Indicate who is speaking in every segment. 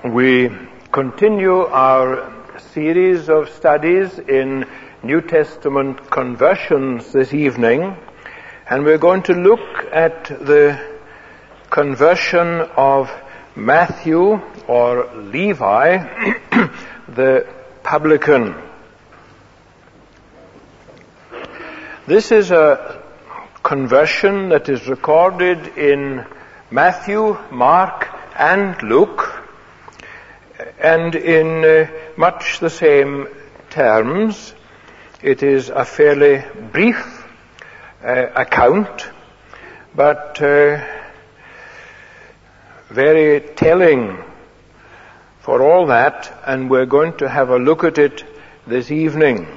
Speaker 1: We continue our series of studies in New Testament conversions this evening, and we're going to look at the conversion of Matthew or Levi, the publican. This is a conversion that is recorded in Matthew, Mark, and Luke, and in much the same terms. It is a fairly brief account, but very telling for all that, and we're going to have a look at it this evening.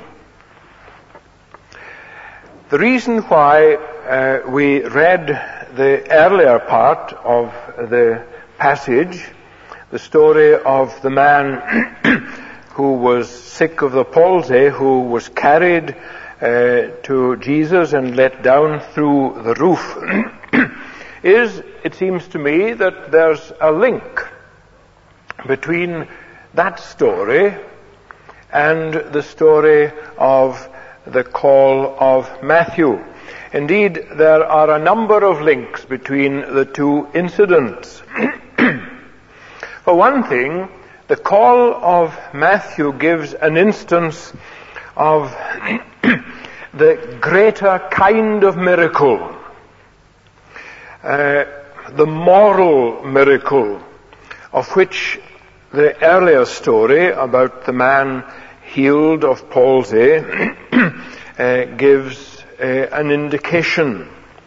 Speaker 1: The reason why we read the earlier part of the passage, the story of the man who was sick of the palsy, who was carried to Jesus and let down through the roof, is, it seems to me, that there's a link between that story and the story of the call of Matthew. Indeed, there are a number of links between the two incidents. For one thing, the call of Matthew gives an instance of the greater kind of miracle, the moral miracle, of which the earlier story about the man healed of palsy gives an indication.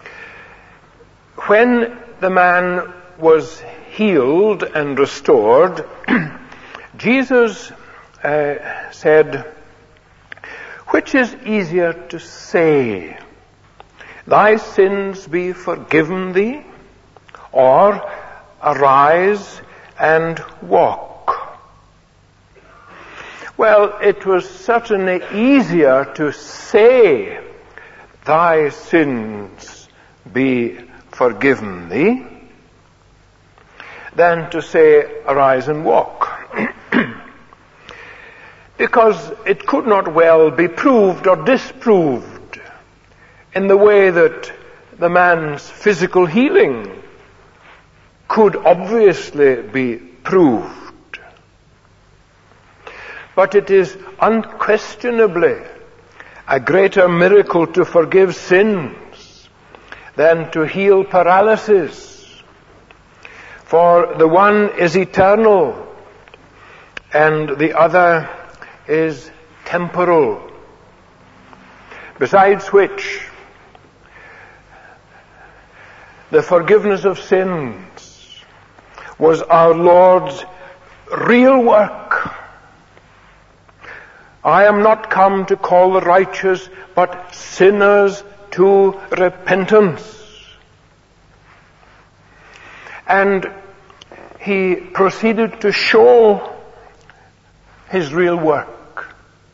Speaker 1: When the man was healed and restored, Jesus said, "Which is easier to say, 'Thy sins be forgiven thee,' or 'Arise and walk'?" Well, it was certainly easier to say, "Thy sins be forgiven thee," than to say, "Arise and walk." Because it could not well be proved or disproved in the way that the man's physical healing could obviously be proved. But it is unquestionably a greater miracle to forgive sins than to heal paralysis. For the one is eternal and the other is temporal. Besides which, the forgiveness of sins was our Lord's real work. "I am not come to call the righteous, but sinners to repentance." And he proceeded to show his real work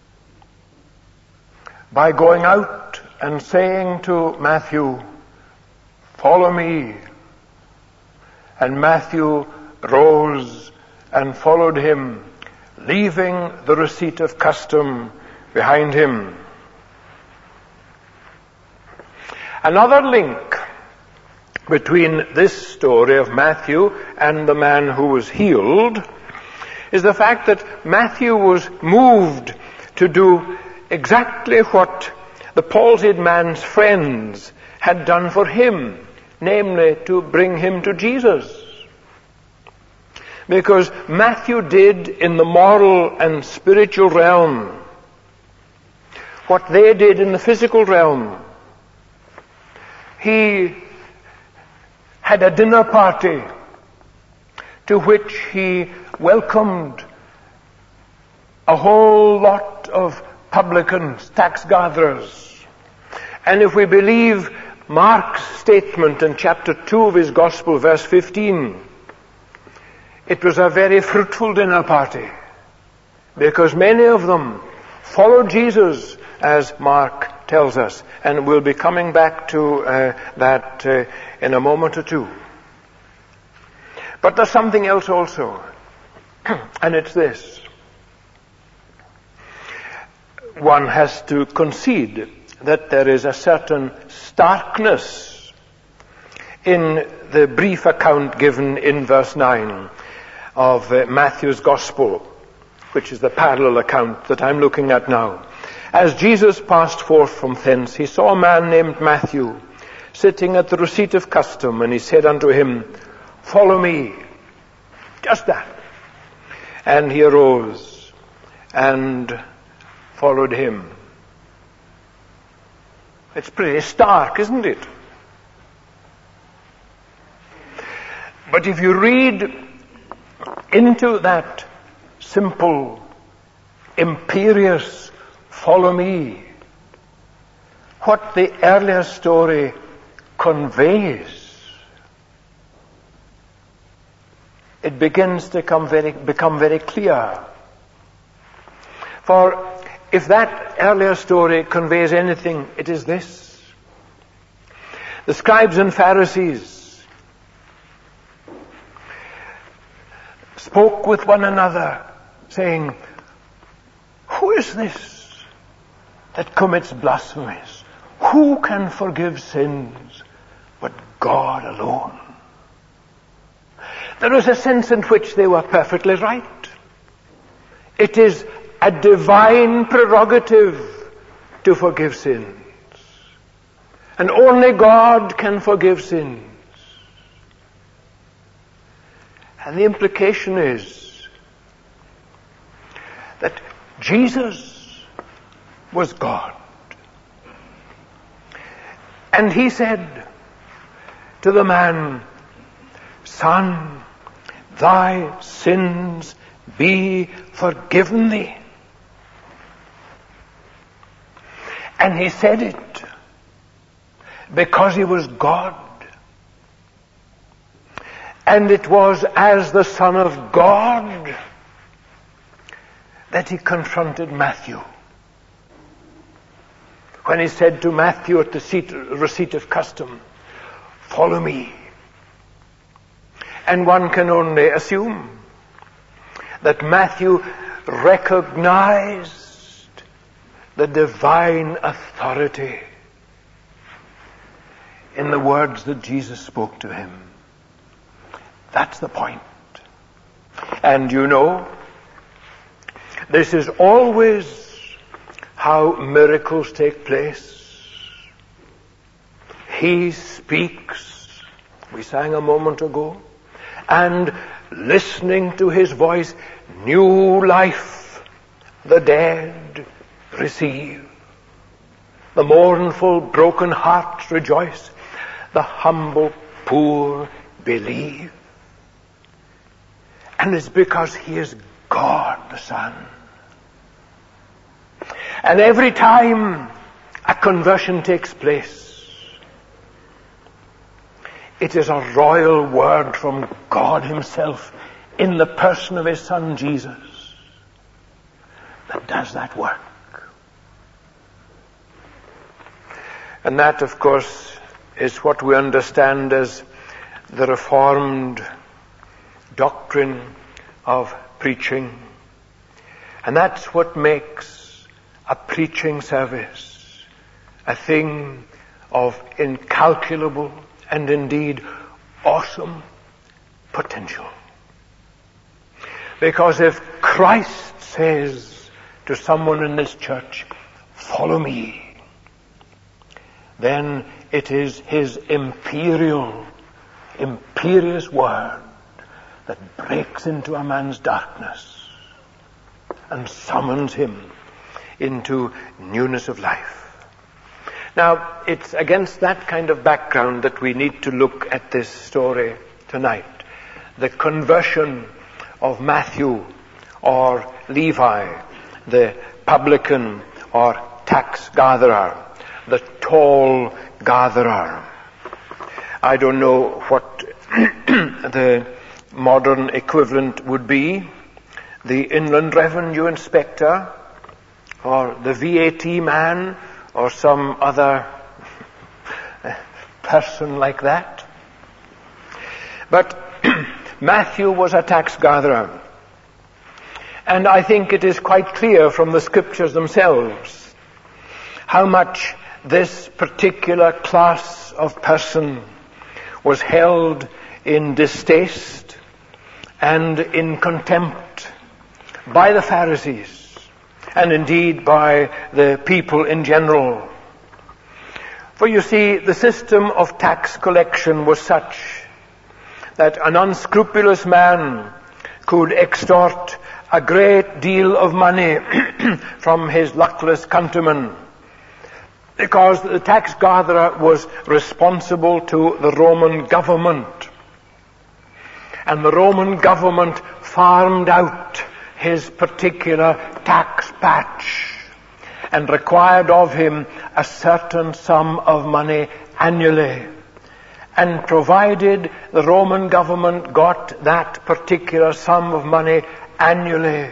Speaker 1: by going out and saying to Matthew, "Follow me." And Matthew rose and followed him, leaving the receipt of custom behind him. Another link between this story of Matthew and the man who was healed is the fact that Matthew was moved to do exactly what the palsied man's friends had done for him, namely to bring him to Jesus. Because Matthew did in the moral and spiritual realm what they did in the physical realm. He had a dinner party to which he welcomed a whole lot of publicans, tax gatherers. And if we believe Mark's statement in chapter 2 of his Gospel, verse 15, it was a very fruitful dinner party, because many of them followed Jesus, as Mark tells us. And we'll be coming back to that in a moment or two. But there's something else also. And it's this. One has to concede that there is a certain starkness in the brief account given in verse 9 of Matthew's Gospel, which is the parallel account that I'm looking at now. As Jesus passed forth from thence, he saw a man named Matthew sitting at the receipt of custom, and he said unto him, "Follow me." Just that. And he arose and followed him. It's pretty stark, isn't it? But if you read into that simple, imperious "follow me," what the earlier story conveys, it begins to become very clear. For if that earlier story conveys anything, it is this. The scribes and Pharisees spoke with one another, saying, "Who is this that commits blasphemies? Who can forgive sins but God alone?" There is a sense in which they were perfectly right. It is a divine prerogative to forgive sins. And only God can forgive sins. And the implication is that Jesus was God. And he said to the man, "Son, thy sins be forgiven thee." And he said it because he was God. And it was as the Son of God that he confronted Matthew. When he said to Matthew at the receipt of custom, "Follow me." And one can only assume that Matthew recognized the divine authority in the words that Jesus spoke to him. That's the point. And you know, this is always how miracles take place. He speaks, we sang a moment ago, and listening to his voice, new life the dead receive. The mournful, broken hearts rejoice. The humble, poor believe. And it's because he is God the Son. And every time a conversion takes place, it is a royal word from God himself in the person of his Son Jesus that does that work. And that, of course, is what we understand as the Reformed doctrine of preaching. And that's what makes a preaching service a thing of incalculable and indeed awesome potential. Because if Christ says to someone in this church, "Follow me," then it is his imperious word that breaks into a man's darkness and summons him into newness of life. Now, it's against that kind of background that we need to look at this story tonight. The conversion of Matthew or Levi, the publican or tax gatherer, the toll gatherer. I don't know what the modern equivalent would be. The Inland Revenue Inspector or the VAT man or some other person like that. But Matthew was a tax gatherer. And I think it is quite clear from the scriptures themselves how much this particular class of person was held in distaste and in contempt by the Pharisees, and indeed by the people in general. For you see, the system of tax collection was such that an unscrupulous man could extort a great deal of money from his luckless countrymen, because the tax gatherer was responsible to the Roman government. And the Roman government farmed out his particular tax patch and required of him a certain sum of money annually. And provided the Roman government got that particular sum of money annually,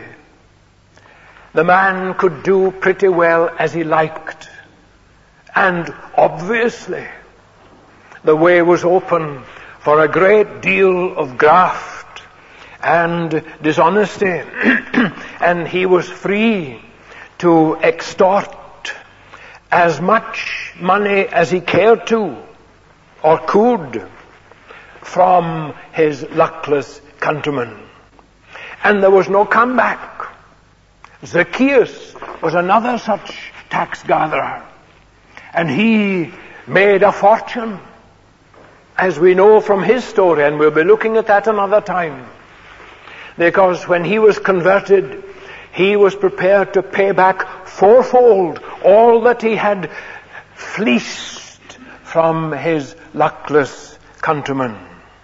Speaker 1: the man could do pretty well as he liked. And obviously, the way was open for a great deal of graft and dishonesty, and he was free to extort as much money as he cared to or could from his luckless countrymen. And there was no comeback. Zacchaeus was another such tax gatherer, and he made a fortune, as we know from his story, and we'll be looking at that another time. Because when he was converted, he was prepared to pay back fourfold all that he had fleeced from his luckless countrymen.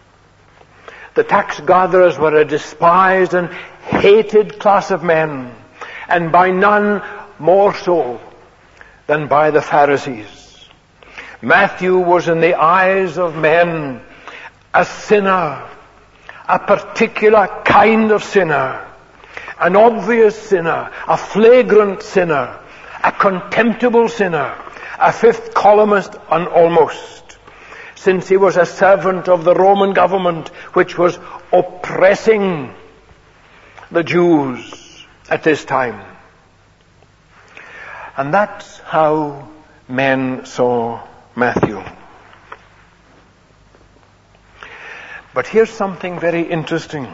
Speaker 1: The tax gatherers were a despised and hated class of men, and by none more so than by the Pharisees. Matthew was in the eyes of men a sinner, a particular kind of sinner, an obvious sinner, a flagrant sinner, a contemptible sinner, a fifth columnist almost, since he was a servant of the Roman government, which was oppressing the Jews at this time. And that's how men saw Matthew. But here's something very interesting.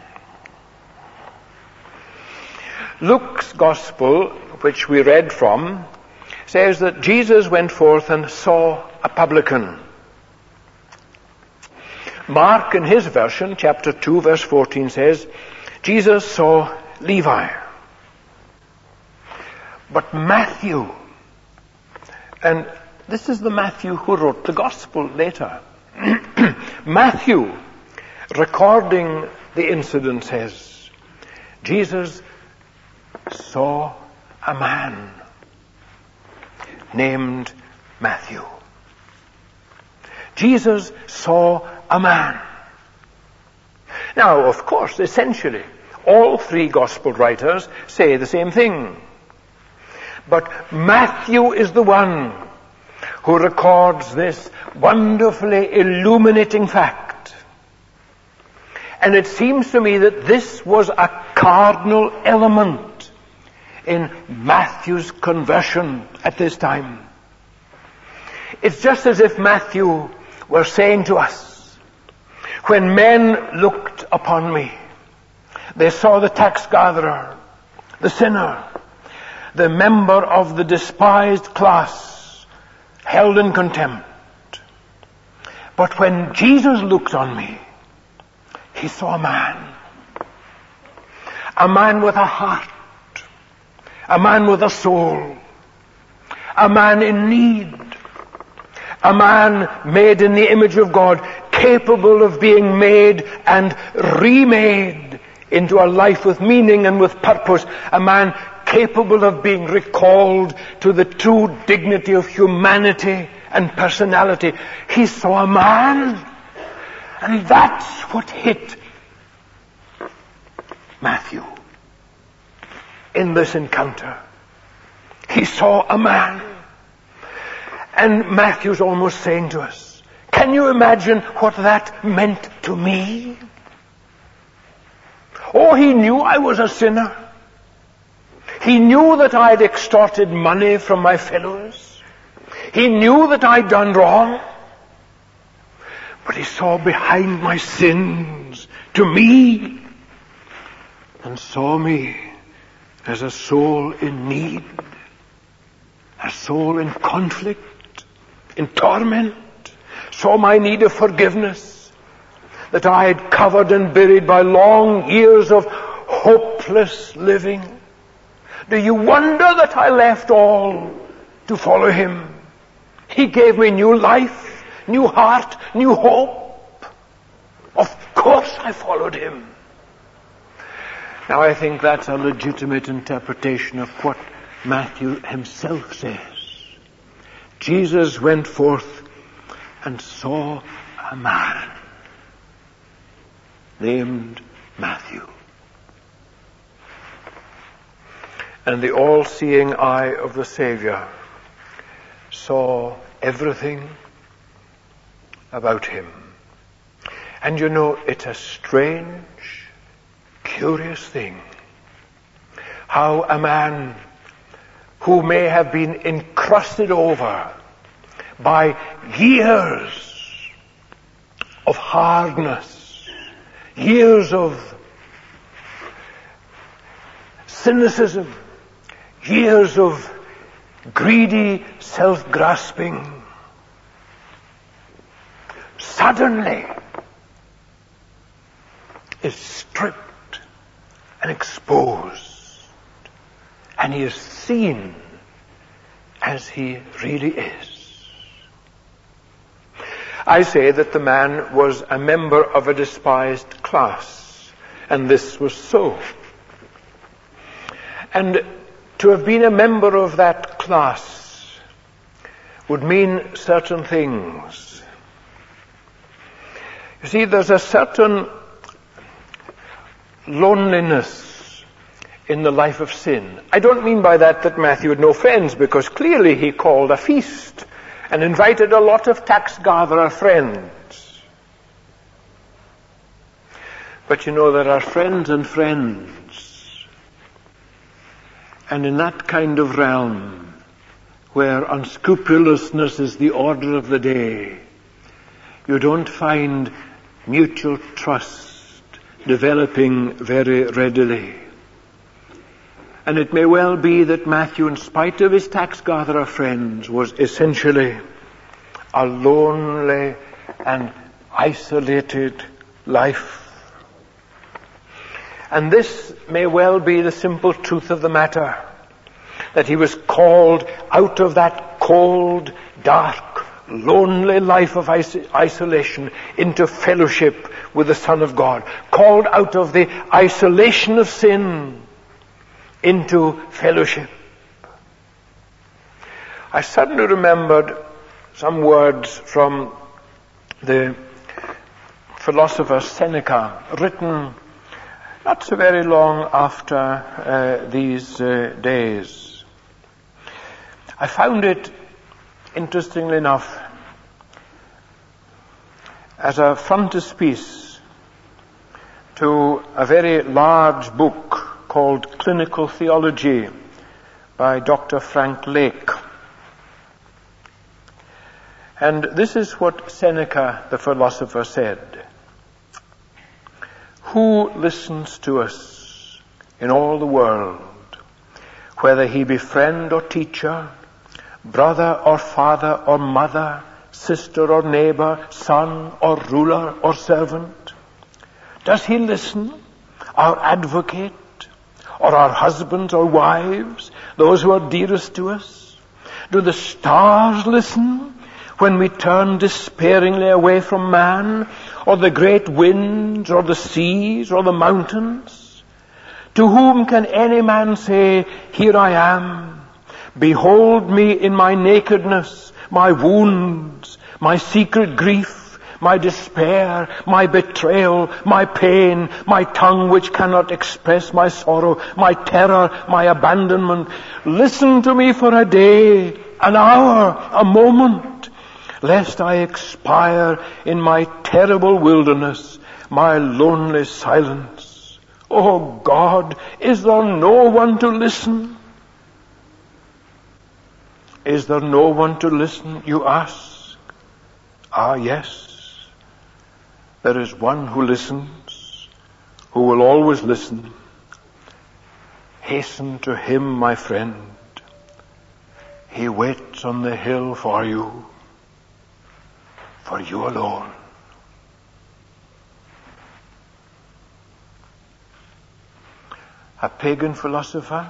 Speaker 1: Luke's gospel, which we read from, says that Jesus went forth and saw a publican. Mark, in his version, chapter 2, verse 14, says, Jesus saw Levi. But Matthew, and this is the Matthew who wrote the gospel later. Matthew, recording the incident, says, Jesus saw a man named Matthew. Jesus saw a man. Now, of course, essentially, all three gospel writers say the same thing. But Matthew is the one who records this wonderfully illuminating fact. And it seems to me that this was a cardinal element in Matthew's conversion at this time. It's just as if Matthew were saying to us, when men looked upon me, they saw the tax gatherer, the sinner, the member of the despised class, held in contempt. But when Jesus looked on me, he saw a man with a heart, a man with a soul, a man in need, a man made in the image of God, capable of being made and remade into a life with meaning and with purpose, a man capable of being recalled to the true dignity of humanity and personality. He saw a man, and that's what hit Matthew in this encounter. He saw a man. And Matthew's almost saying to us, can you imagine what that meant to me? Oh, he knew I was a sinner. He knew that I'd extorted money from my fellows. He knew that I'd done wrong. But he saw behind my sins to me and saw me as a soul in need, a soul in conflict, in torment, saw my need of forgiveness that I had covered and buried by long years of hopeless living. Do you wonder that I left all to follow him? He gave me new life, new heart, new hope. Of course I followed him. Now I think that's a legitimate interpretation of what Matthew himself says. Jesus went forth and saw a man named Matthew. And the all-seeing eye of the Savior saw everything about him. And you know, it's a strange, curious thing how a man who may have been encrusted over by years of hardness, years of cynicism, years of greedy self-grasping, suddenly is stripped and exposed, and he is seen as he really is. I say that the man was a member of a despised class, and this was so. And to have been a member of that class would mean certain things. You see, there's a certain loneliness in the life of sin. I don't mean by that Matthew had no friends, because clearly he called a feast and invited a lot of tax-gatherer friends. But you know, there are friends and friends. And in that kind of realm, where unscrupulousness is the order of the day, you don't find mutual trust developing very readily. And it may well be that Matthew, in spite of his tax-gatherer friends, was essentially a lonely and isolated life. And this may well be the simple truth of the matter, that he was called out of that cold, dark, lonely life of isolation into fellowship with the Son of God, called out of the isolation of sin into fellowship. I suddenly remembered some words from the philosopher Seneca, written not so very long after these days. I found it, interestingly enough, as a frontispiece to a very large book called Clinical Theology by Dr. Frank Lake. And this is what Seneca, the philosopher, said. Who listens to us in all the world, whether he be friend or teacher, brother or father or mother, sister or neighbor, son or ruler or servant? Does he listen, our advocate, or our husbands or wives, those who are dearest to us? Do the stars listen when we turn despairingly away from man, or the great winds, or the seas, or the mountains? To whom can any man say, here I am, behold me in my nakedness, my wounds, my secret grief, my despair, my betrayal, my pain, my tongue which cannot express my sorrow, my terror, my abandonment? Listen to me for a day, an hour, a moment, lest I expire in my terrible wilderness, my lonely silence Oh God, is there no one to listen? Is there no one to listen, you ask? Ah, yes. There is one who listens, who will always listen. Hasten to him, my friend. He waits on the hill for you alone. A pagan philosopher?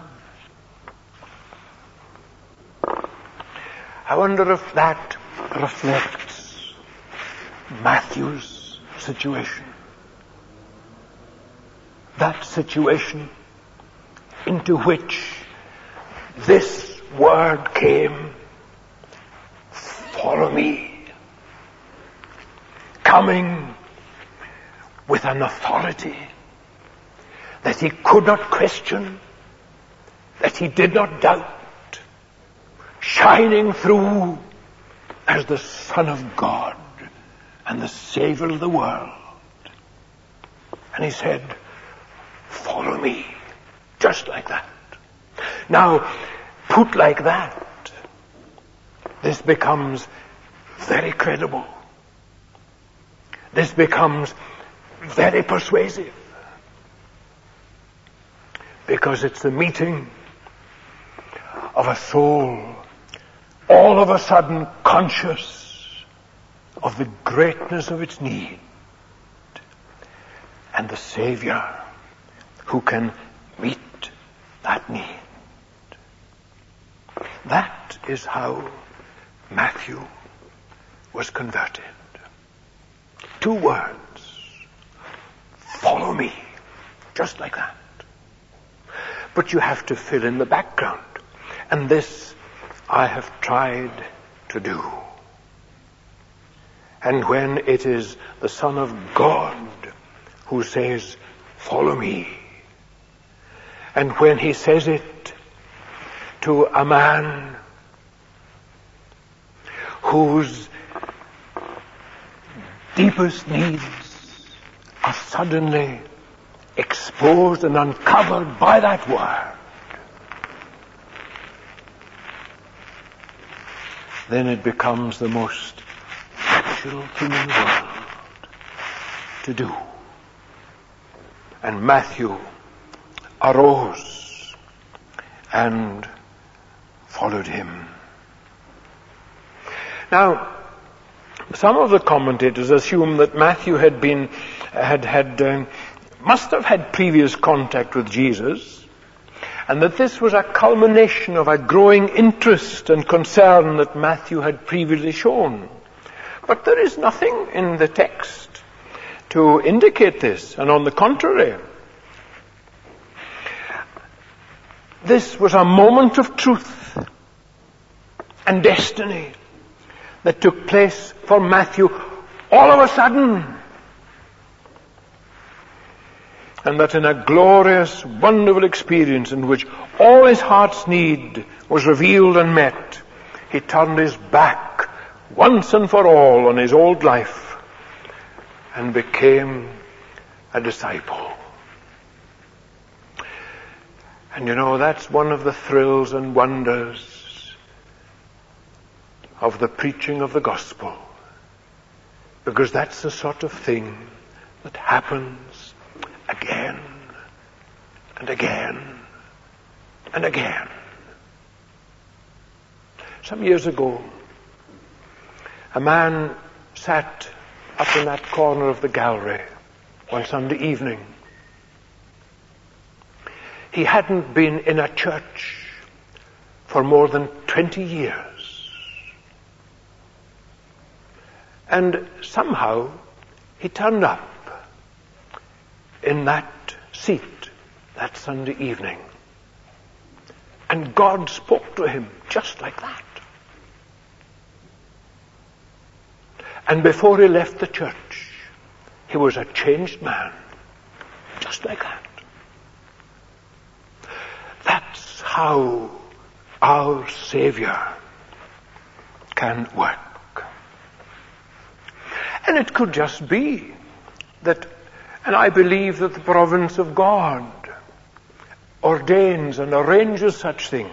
Speaker 1: I wonder if that reflects Matthew's situation. That situation into which this word came, follow me, coming with an authority that he could not question, that he did not doubt, shining through as the Son of God and the Savior of the world. And he said, follow me, just like that. Now, put like that, this becomes very credible. This becomes very persuasive. Because it's the meeting of a soul all of a sudden conscious of the greatness of its need, and the Savior who can meet that need. That is how Matthew was converted. 2 words. Follow me. Just like that. But you have to fill in the background. And this I have tried to do. And when it is the Son of God who says, follow me, and when he says it to a man whose deepest needs are suddenly exposed and uncovered by that word, then it becomes the most natural thing in the world to do. And Matthew arose and followed him. Now, some of the commentators assume that Matthew must have had previous contact with Jesus, and that this was a culmination of a growing interest and concern that Matthew had previously shown. But there is nothing in the text to indicate this, and on the contrary, this was a moment of truth and destiny that took place for Matthew all of a sudden. And that in a glorious, wonderful experience in which all his heart's need was revealed and met, he turned his back once and for all on his old life and became a disciple. And you know, that's one of the thrills and wonders of the preaching of the gospel, because that's the sort of thing that happens again and again and again. Some years ago, a man sat up in that corner of the gallery one Sunday evening. He hadn't been in a church for more than 20 years. And somehow he turned up in that seat that Sunday evening. And God spoke to him just like that. And before he left the church, he was a changed man. Just like that. That's how our Savior can work. And it could just be that And I believe that the providence of God ordains and arranges such things.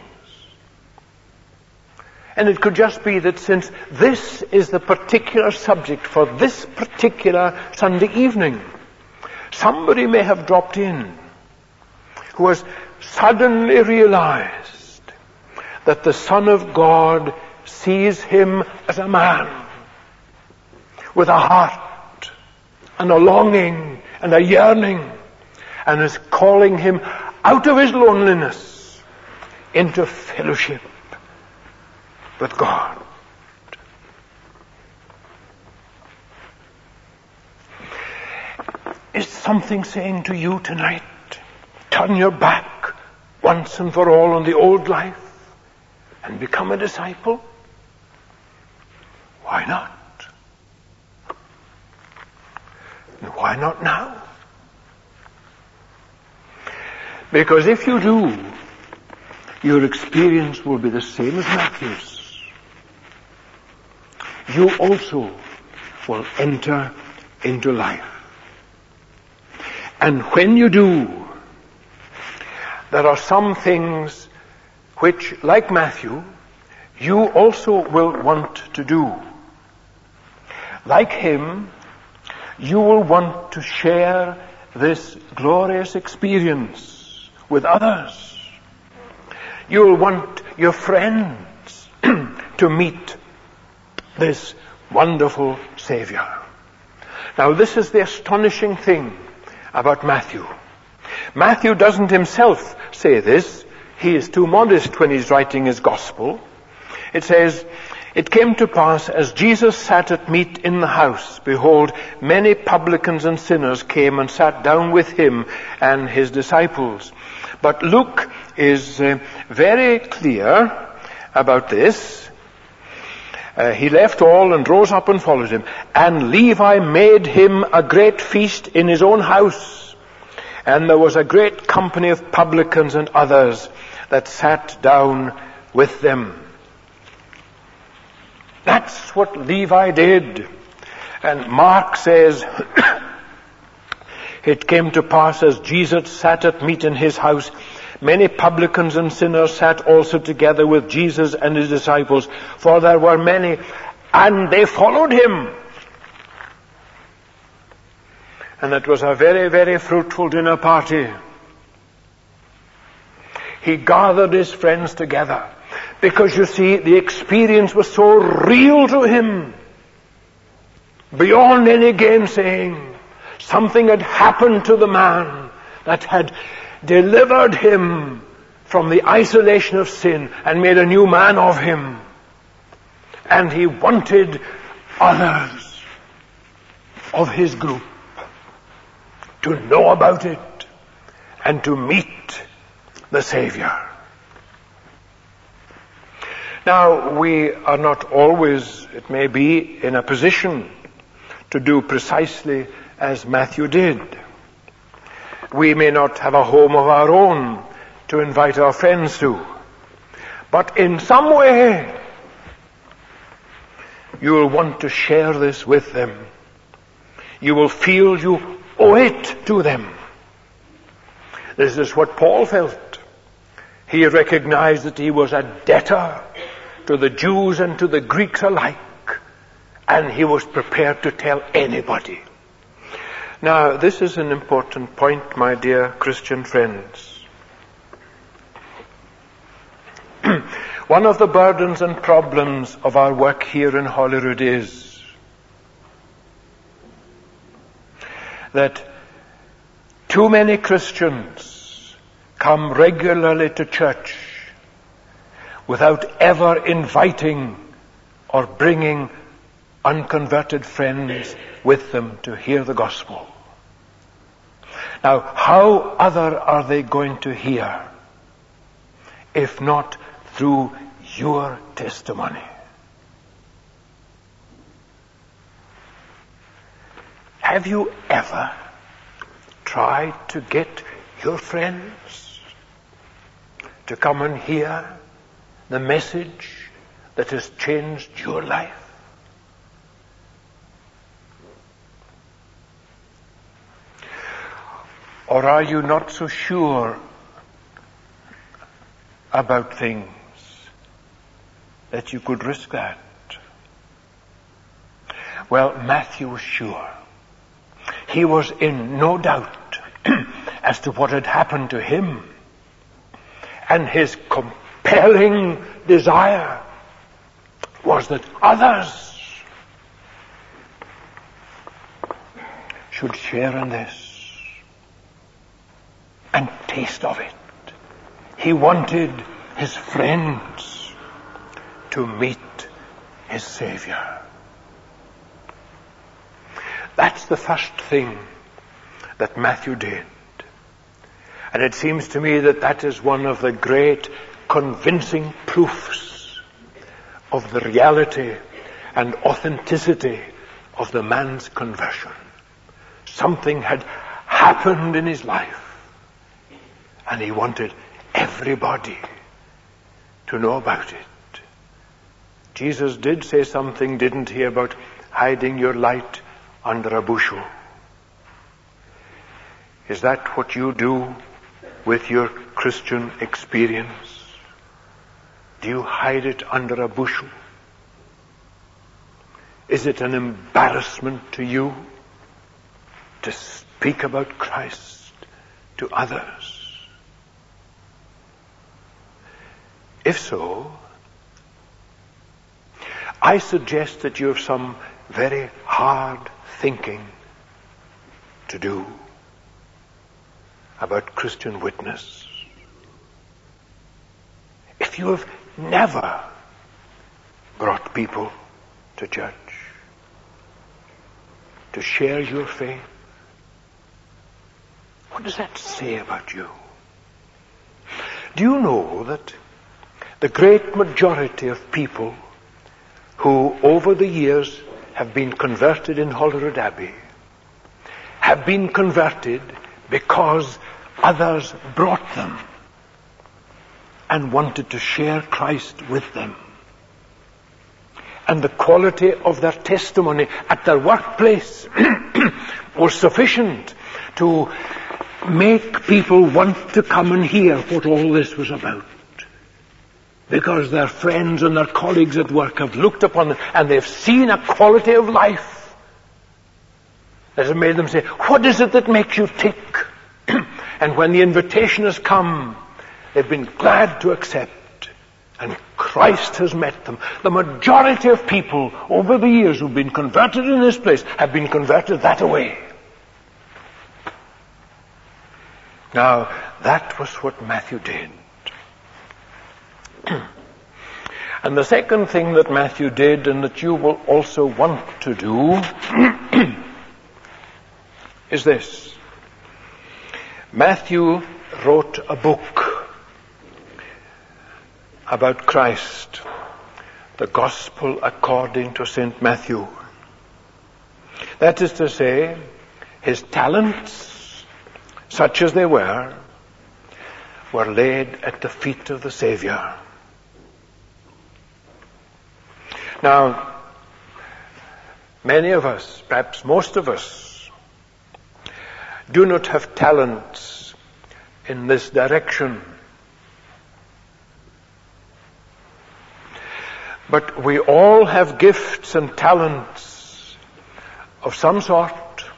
Speaker 1: And it could just be that since this is the particular subject for this particular Sunday evening, somebody may have dropped in who has suddenly realized that the Son of God sees him as a man with a heart and a longing and a yearning, and is calling him out of his loneliness into fellowship with God. Is something saying to you tonight, turn your back once and for all on the old life and become a disciple? Why not? And why not now? Because if you do, your experience will be the same as Matthew's. You also will enter into life. And when you do, there are some things which, like Matthew, you also will want to do. Like him, you will want to share this glorious experience with others. You will want your friends to meet this wonderful Savior. Now, this is the astonishing thing about Matthew. Matthew doesn't himself say this. He is too modest when he's writing his gospel. It says, "It came to pass, as Jesus sat at meat in the house, behold, many publicans and sinners came and sat down with him and his disciples." But Luke is very clear about this. He left all and rose up and followed him. And Levi made him a great feast in his own house. And there was a great company of publicans and others that sat down with them. That's what Levi did. And Mark says, "It came to pass as Jesus sat at meat in his house, many publicans and sinners sat also together with Jesus and his disciples, for there were many, and they followed him." And it was a very, very fruitful dinner party. He gathered his friends together. Because you see, the experience was so real to him, beyond any gainsaying. Something had happened to the man that had delivered him from the isolation of sin and made a new man of him. And he wanted others of his group to know about it and to meet the Savior. Now, we are not always, it may be, in a position to do precisely as Matthew did. We may not have a home of our own to invite our friends to. But in some way, you will want to share this with them. You will feel you owe it to them. This is what Paul felt. He recognized that he was a debtor to the Jews and to the Greeks alike, and he was prepared to tell anybody. Now, this is an important point, my dear Christian friends. One of the burdens and problems of our work here in Holyrood is that too many Christians come regularly to church without ever inviting or bringing unconverted friends with them to hear the gospel. Now, how other are they going to hear if not through your testimony? Have you ever tried to get your friends to come and hear the message that has changed your life? Or are you not so sure about things that you could risk that? Well, Matthew was sure. He was in no doubt as to what had happened to him. And his compelling desire was that others should share in this and taste of it. He wanted his friends to meet his Savior. That's the first thing that Matthew did. And it seems to me that that is one of the great convincing proofs of the reality and authenticity of the man's conversion. Something had happened in his life, and he wanted everybody to know about it. Jesus did say something, didn't he, about hiding your light under a bushel. Is that what you do with your Christian experience? Do you hide it under a bushel? Is it an embarrassment to you to speak about Christ to others? If so, I suggest that you have some very hard thinking to do about Christian witness. If you have never brought people to church to share your faith, what does that say about you? Do you know that the great majority of people who over the years have been converted in Holyrood Abbey have been converted because others brought them and wanted to share Christ with them? And the quality of their testimony at their workplace was sufficient to make people want to come and hear what all this was about. Because their friends and their colleagues at work have looked upon them and they've seen a quality of life that has made them say, what is it that makes you tick? And when the invitation has come, they've been glad to accept. And Christ has met them. The majority of people over the years who've been converted in this place have been converted that way. Now, that was what Matthew did. And the second thing that Matthew did, and that you will also want to do, is this. Matthew wrote a book about Christ, the Gospel according to St. Matthew. That is to say, his talents, such as they were laid at the feet of the Savior. Now, many of us, perhaps most of us, do not have talents in this direction. But we all have gifts and talents of some sort,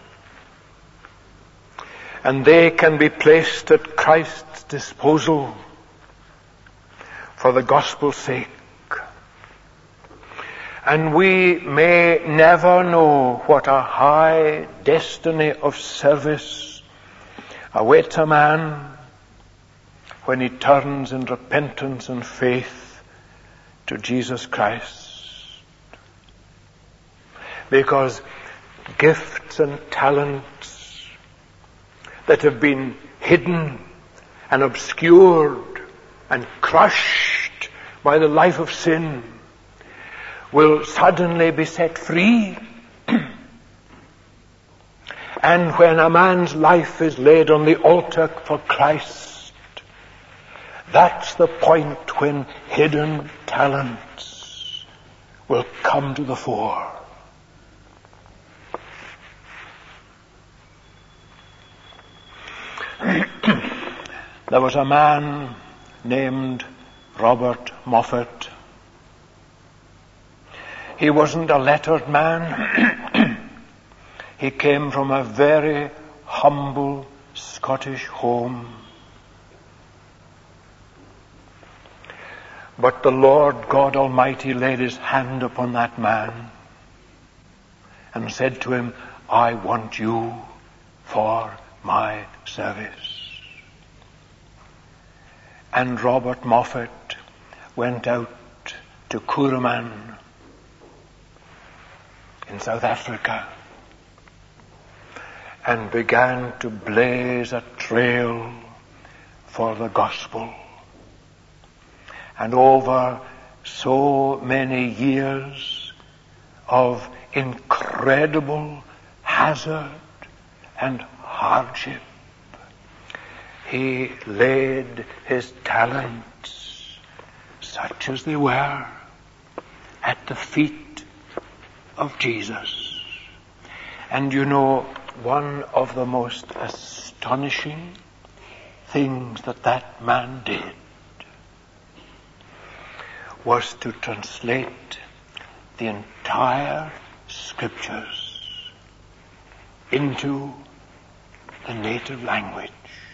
Speaker 1: and they can be placed at Christ's disposal for the gospel's sake. And we may never know what a high destiny of service awaits a man when he turns in repentance and faith to Jesus Christ. Because gifts and talents that have been hidden and obscured and crushed by the life of sin will suddenly be set free. And when a man's life is laid on the altar for Christ, that's the point when hidden talents will come to the fore. There was a man named Robert Moffat. He wasn't a lettered man. He came from a very humble Scottish home. But the Lord God Almighty laid his hand upon that man and said to him, I want you for my service. And Robert Moffat went out to Kuruman in South Africa and began to blaze a trail for the gospel. And over so many years of incredible hazard and hardship, he laid his talents, such as they were, at the feet of Jesus. And you know, one of the most astonishing things that man did was to translate the entire scriptures into the native language.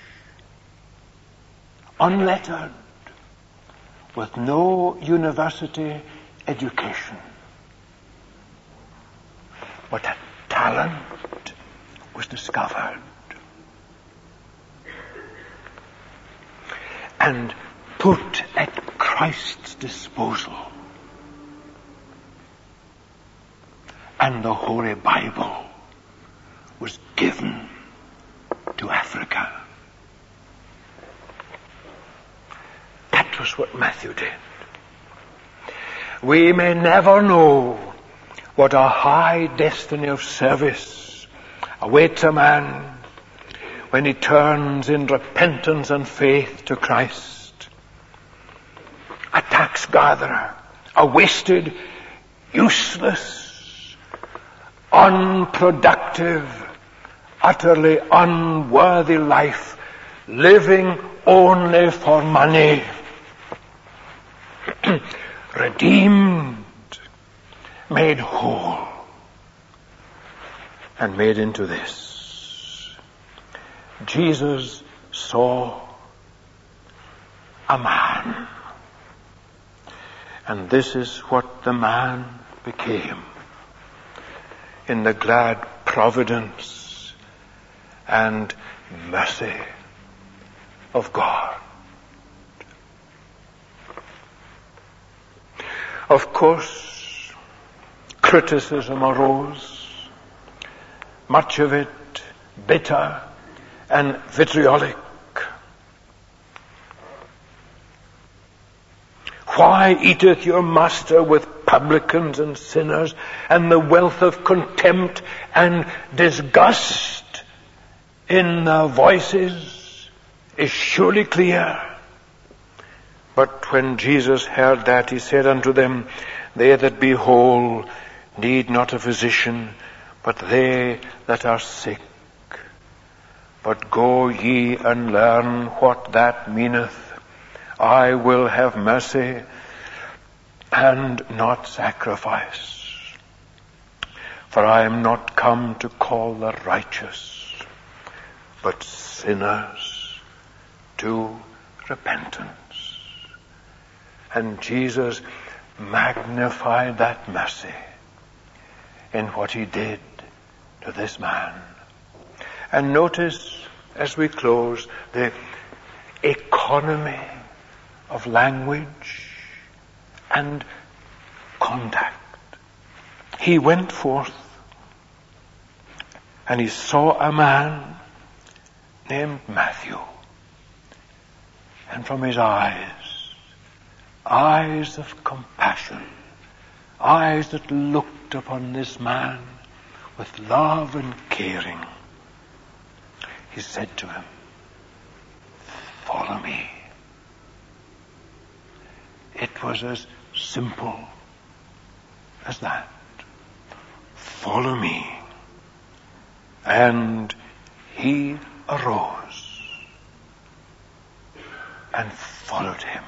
Speaker 1: Unlettered, with no university education, but a talent was discovered and put at Christ's disposal. And the Holy Bible was given to Africa. That was what Matthew did. We may never know what a high destiny of service awaits a man when he turns in repentance and faith to Christ. A tax gatherer, a wasted, useless, unproductive, utterly unworthy life, living only for money. Redeemed, made whole, and made into this. Jesus saw a man, and this is what the man became in the glad providence and mercy of God. Of course, criticism arose, much of it bitter and vitriolic. Why eateth your master with publicans and sinners? And the wealth of contempt and disgust in their voices is surely clear. But when Jesus heard that, he said unto them, they that be whole need not a physician, but they that are sick. But go ye and learn what that meaneth. I will have mercy and not sacrifice. For I am not come to call the righteous, but sinners to repentance. And Jesus magnified that mercy in what he did to this man. And notice, as we close, the economy of language and contact. He went forth and he saw a man named Matthew. And from his eyes of compassion, eyes that looked upon this man with love and caring, he said to him, follow me. It was as simple as that. Follow me. And he arose and followed him.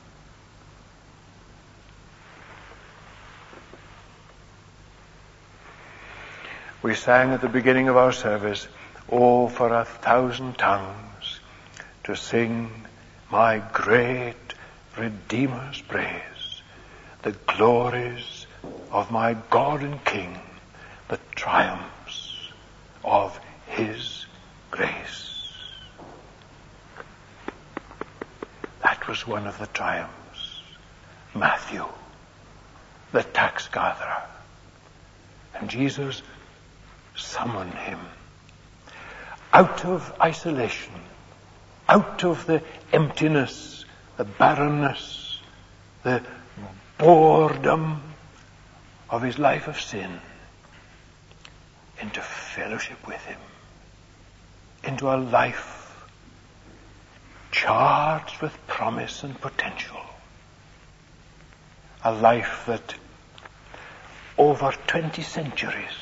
Speaker 1: We sang at the beginning of our service, "Oh, for 1,000 tongues to sing my great Redeemer's praise, the glories of my God and King, the triumphs of his grace." That was one of the triumphs. Matthew, the tax gatherer. And Jesus summoned him out of isolation, out of the emptiness, the barrenness, the boredom of his life of sin, into fellowship with him, into a life charged with promise and potential, a life that over 20 centuries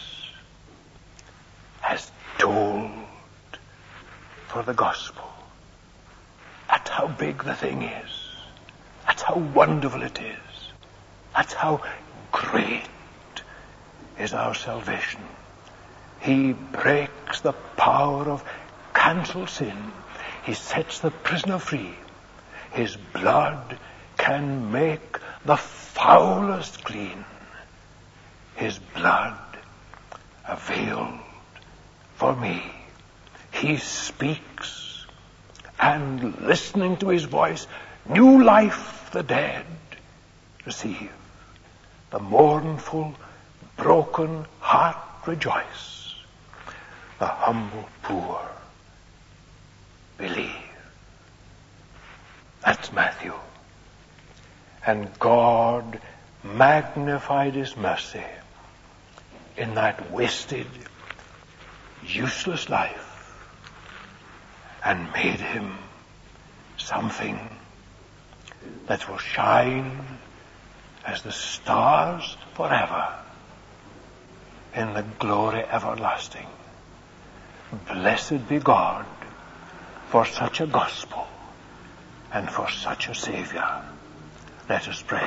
Speaker 1: has told for the gospel. That's how big the thing is. That's how wonderful it is. That's how great is our salvation. He breaks the power of cancelled sin. He sets the prisoner free. His blood can make the foulest clean. His blood availed for me. He speaks, and listening to his voice, new life the dead receive. The mournful, broken heart rejoice. The humble poor believe. That's Matthew. And God magnified his mercy in that wasted, useless life and made him something that will shine as the stars forever in the glory everlasting. Blessed be God for such a gospel and for such a Savior. Let us pray.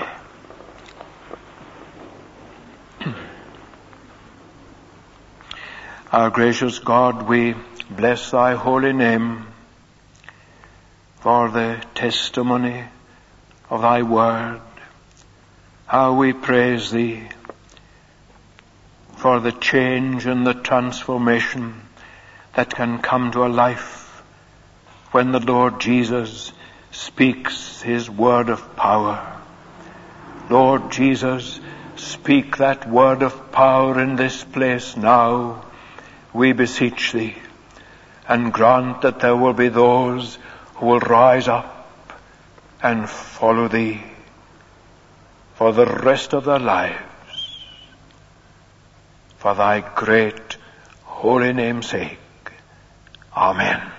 Speaker 1: Our gracious God, we bless thy holy name for the testimony of thy word. How we praise thee for the change and the transformation that can come to a life when the Lord Jesus speaks his word of power. Lord Jesus, speak that word of power in this place now, we beseech thee, and grant that there will be those who will rise up and follow thee for the rest of their lives, for thy great holy name's sake. Amen.